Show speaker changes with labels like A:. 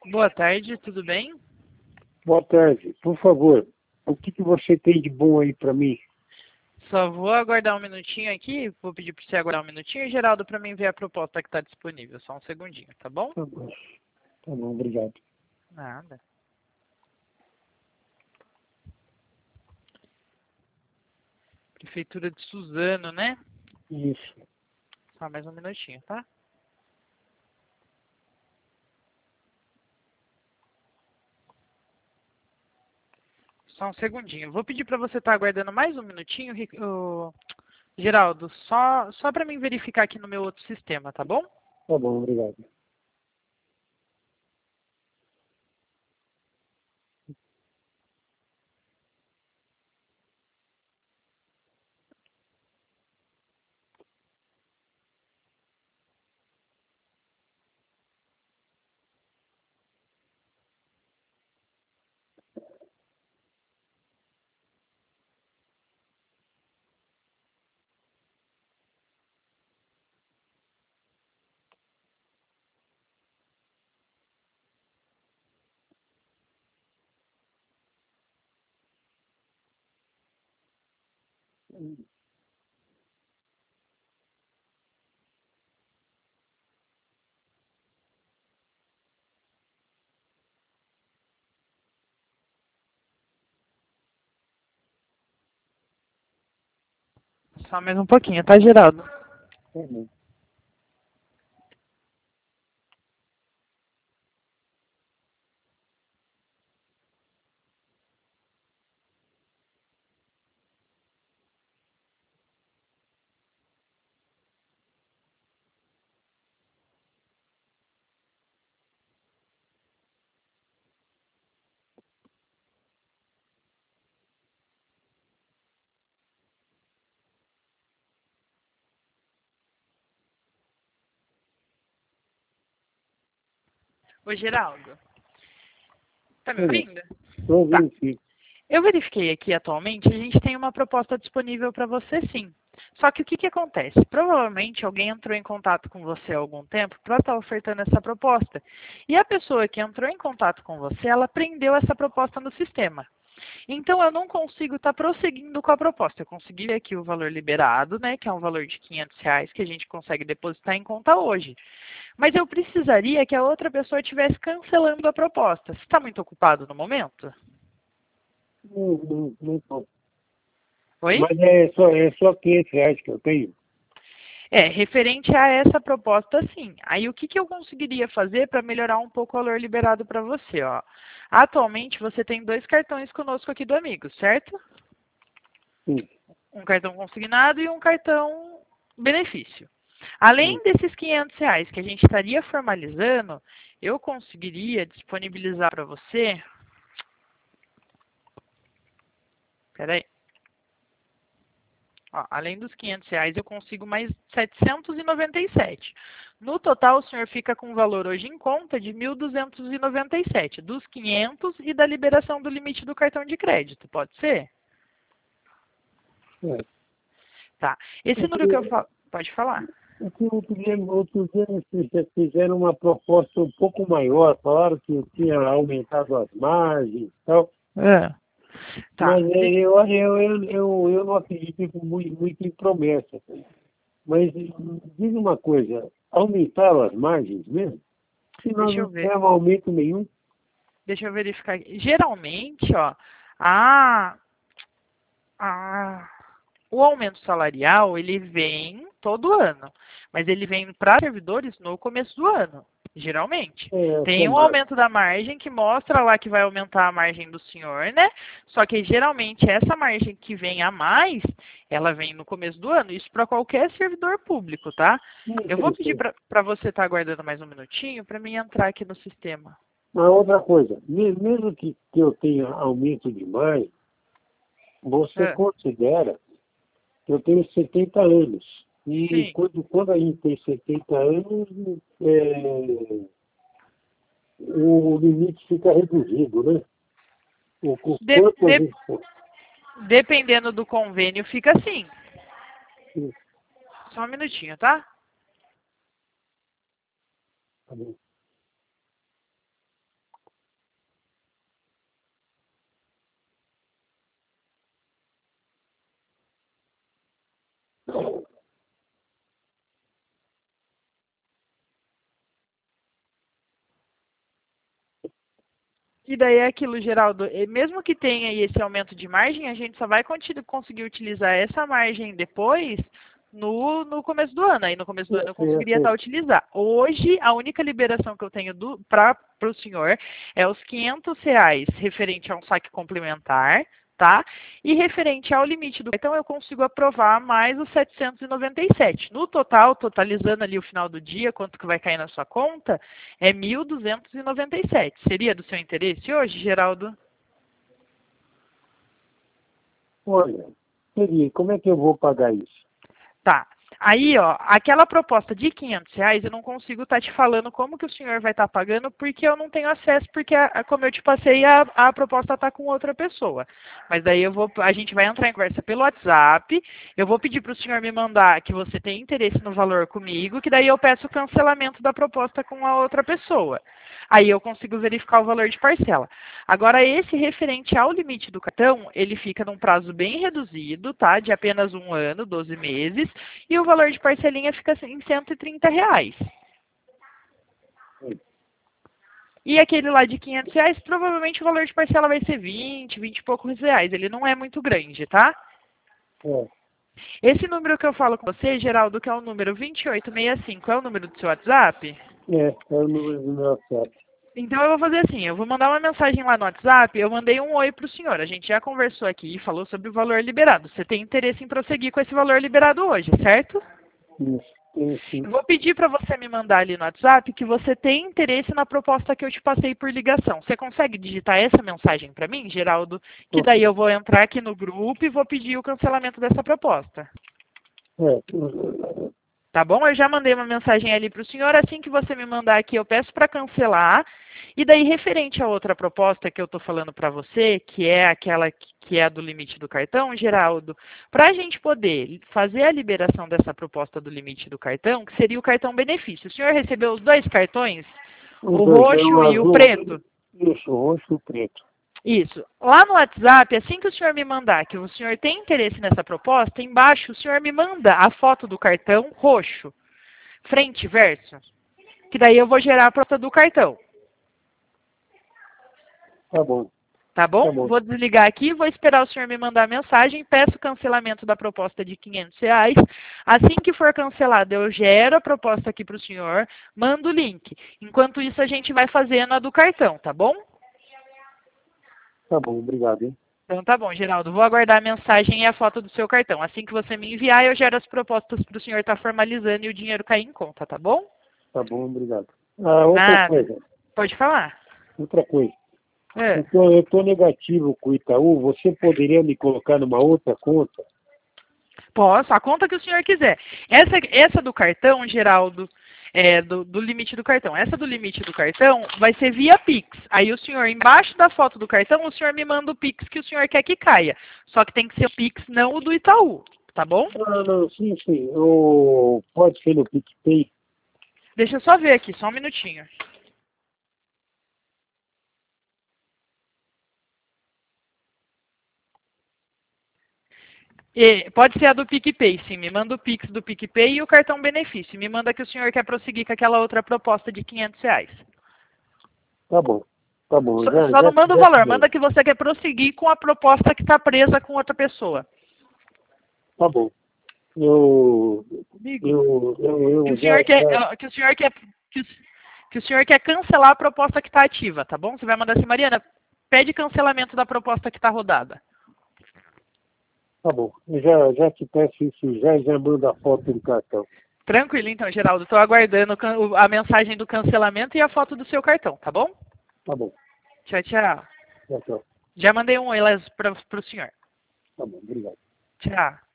A: Boa tarde, tudo bem?
B: Boa tarde. Por favor, o que você tem de bom aí para mim?
A: Só vou aguardar um minutinho aqui, vou pedir para você aguardar um minutinho, Geraldo, para mim ver a proposta que está disponível. Só um segundinho, tá bom?
B: Tá bom, obrigado.
A: Nada. Prefeitura de Suzano, né?
B: Isso.
A: Só mais um minutinho, tá? Só um segundinho. Vou pedir para você estar aguardando mais um minutinho, Geraldo, só para mim verificar aqui no meu outro sistema, tá bom?
B: Tá bom, obrigado.
A: Só mais um pouquinho, tá, Geraldo?
B: Tá bom.
A: Ô, Geraldo, tá me
B: Tá bom.
A: ouvindo?
B: Tô
A: Tá.
B: ouvindo, sim.
A: Eu verifiquei aqui atualmente, a gente tem uma proposta disponível para você sim. Só que o que, que acontece? Provavelmente alguém entrou em contato com você há algum tempo para estar ofertando essa proposta. E a pessoa que entrou em contato com você, ela prendeu essa proposta no sistema. Então eu não consigo estar prosseguindo com a proposta. Eu consegui ver aqui o valor liberado, né, que é um valor de R$ 500 que a gente consegue depositar em conta hoje. Mas eu precisaria que a outra pessoa estivesse cancelando a proposta. Você está muito ocupado no momento?
B: Não tô.
A: Oi?
B: Mas é só R$ 500 que eu tenho.
A: É, referente a essa proposta, sim. Aí o que, que eu conseguiria fazer para melhorar um pouco o valor liberado para você, ó? Atualmente você tem 2 cartões conosco aqui do amigo, certo?
B: Sim,
A: Um cartão consignado e um cartão benefício.
B: sim.
A: Além desses R$ 500 que a gente estaria formalizando, eu conseguiria disponibilizar para você. Peraí. Ó, além dos R$ 500, eu consigo mais 797. No total, o senhor fica com um valor hoje em conta de 1.297, dos 500 e da liberação do limite do cartão de crédito. Pode ser?
B: É.
A: Tá. Esse número que eu falo. Pode falar.
B: Outro dia vocês fizeram uma proposta um pouco maior, falaram que eu tinha aumentado as margens e tal,
A: É. Tá.
B: mas eu não acredito muito em promessa. Mas diz uma coisa, aumentaram as margens mesmo? Se nós
A: Deixa
B: não
A: eu ver.
B: tivemos aumento nenhum,
A: Deixa eu verificar aqui. Geralmente, ó, a, a, o aumento salarial, ele vem todo ano, mas ele vem para servidores no começo do ano, geralmente.
B: essa
A: Tem um
B: margem.
A: aumento da margem que mostra lá que vai aumentar a margem do senhor, né? Só que geralmente essa margem que vem a mais, ela vem no começo do ano. Isso para qualquer servidor público, tá? Eu vou pedir
B: Sim.
A: para você estar aguardando mais um minutinho para mim entrar aqui no sistema.
B: Uma outra coisa, mesmo que eu tenha aumento de margem, você
A: É,
B: considera que eu tenho 70 anos. E
A: sim.
B: quando a gente tem 70 anos, o limite fica reduzido, né? O
A: De-
B: quanto a
A: de-
B: gente.
A: dependendo do convênio, fica assim. Só um minutinho, tá? E daí é aquilo, Geraldo, mesmo que tenha aí esse aumento de margem, a gente só vai conseguir utilizar essa margem depois no começo do ano. Aí no começo do ano eu conseguiria estar utilizar. Hoje, a única liberação que eu tenho para o senhor é os R$ 500 referente a um saque complementar, tá? E referente ao limite do cartão, eu consigo aprovar mais os 797. No total, totalizando ali o final do dia, quanto que vai cair na sua conta, é 1.297. Seria do seu interesse hoje, Geraldo?
B: Olha, seria. Como é que eu vou pagar isso?
A: Tá. Aí, ó, aquela proposta de R$ 500, eu não consigo estar te falando como que o senhor vai estar pagando, porque eu não tenho acesso, porque, como eu te passei, a proposta está com outra pessoa. Mas daí a gente vai entrar em conversa pelo WhatsApp, eu vou pedir para o senhor me mandar que você tem interesse no valor comigo, que daí eu peço o cancelamento da proposta com a outra pessoa. Aí eu consigo verificar o valor de parcela. Agora, esse referente ao limite do cartão, ele fica num prazo bem reduzido, tá? De apenas 1 ano, 12 meses, e o valor de parcelinha fica em R$ 130. E aquele lá de R$ 500, provavelmente o valor de parcela vai ser 20 e poucos reais. Ele não é muito grande, tá? Esse número que eu falo com você, Geraldo, que é o número 2865, é o número do seu WhatsApp?
B: É o número do meu WhatsApp.
A: Então eu vou fazer assim, eu vou mandar uma mensagem lá no WhatsApp, eu mandei um oi para o senhor, a gente já conversou aqui e falou sobre o valor liberado. Você tem interesse em prosseguir com esse valor liberado hoje, certo?
B: Isso.
A: Eu vou pedir para você me mandar ali no WhatsApp que você tem interesse na proposta que eu te passei por ligação. Você consegue digitar essa mensagem para mim, Geraldo? Que daí eu vou entrar aqui no grupo e vou pedir o cancelamento dessa proposta. Tá bom? Eu já mandei uma mensagem ali para o senhor. Assim que você me mandar aqui, eu peço para cancelar. E daí, referente a outra proposta que eu estou falando para você, que é aquela que é a do limite do cartão, Geraldo, para a gente poder fazer a liberação dessa proposta do limite do cartão, que seria o cartão benefício. O senhor recebeu os 2 cartões? O roxo e o preto?
B: Isso, o roxo e o preto.
A: Isso. Lá no WhatsApp, assim que o senhor me mandar que o senhor tem interesse nessa proposta, embaixo o senhor me manda a foto do cartão roxo, frente e verso, que daí eu vou gerar a proposta do cartão.
B: Tá bom.
A: Tá bom?
B: Tá bom.
A: Vou desligar aqui, vou esperar o senhor me mandar a mensagem, peço o cancelamento da proposta de R$ 500. Assim que for cancelada, eu gero a proposta aqui para o senhor, mando o link. Enquanto isso, a gente vai fazendo a do cartão, tá bom?
B: Tá bom, obrigado, hein?
A: Então tá bom, Geraldo. Vou aguardar a mensagem e a foto do seu cartão. Assim que você me enviar, eu gero as propostas para o senhor estar formalizando e o dinheiro cair em conta, tá bom?
B: Tá bom, obrigado. Outra coisa.
A: Pode falar.
B: Outra coisa. Eu tô negativo com o Itaú. Você poderia me colocar numa outra conta?
A: Posso, a conta que o senhor quiser. Essa do cartão, Geraldo, do limite do cartão. Essa do limite do cartão vai ser via Pix. Aí o senhor, embaixo da foto do cartão, o senhor me manda o Pix que o senhor quer que caia. Só que tem que ser o Pix, não o do Itaú, tá bom?
B: Não, sim. Pode ser no PicPay.
A: Deixa eu só ver aqui, só um minutinho. Pode ser a do PicPay, sim. Me manda o Pix do PicPay e o cartão benefício. Me manda que o senhor quer prosseguir com aquela outra proposta de R$ 500.
B: Tá bom.
A: Só não manda o valor, manda que você quer prosseguir com a proposta que está presa com outra pessoa.
B: Tá bom.
A: Que o senhor quer cancelar a proposta que está ativa, tá bom? Você vai mandar assim, Mariana, pede cancelamento da proposta que está rodada.
B: Tá bom. Eu já te peço isso, já mando a foto do cartão.
A: Tranquilo, então, Geraldo. Estou aguardando a mensagem do cancelamento e a foto do seu cartão, tá bom?
B: Tá bom.
A: Tchau, tchau.
B: Tchau.
A: Já mandei um oi lá para o senhor.
B: Tá bom, obrigado.
A: Tchau.